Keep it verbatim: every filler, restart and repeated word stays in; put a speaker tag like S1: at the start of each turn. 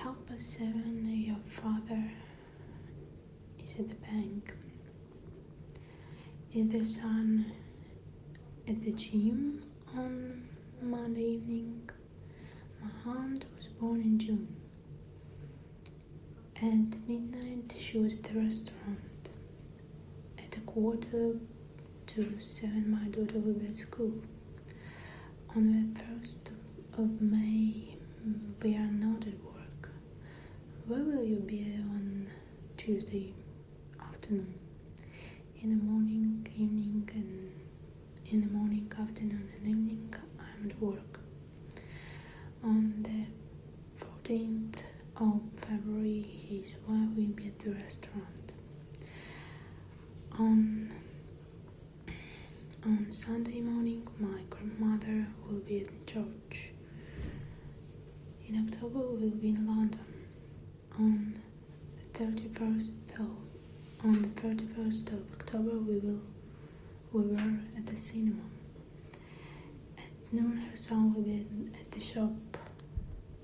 S1: half past seven, your father is at the bank. Is the son at the gym on Monday evening? My aunt was born in June. At midnight, she was at the restaurant. At a quarter to seven, my daughter will be at school. On the first of May, we are not at work. Where will you be on Tuesday afternoon? In the morning, evening, and in the morning, afternoon, and evening, I'm at work. On the fourteenth of February, his wife will be at the restaurant. On On Sunday morning, my grandmother will be at church. In October, we will be in London. On the thirty-first of on the thirty-first of October, we will we were at the cinema. At noon, her son will be at the shop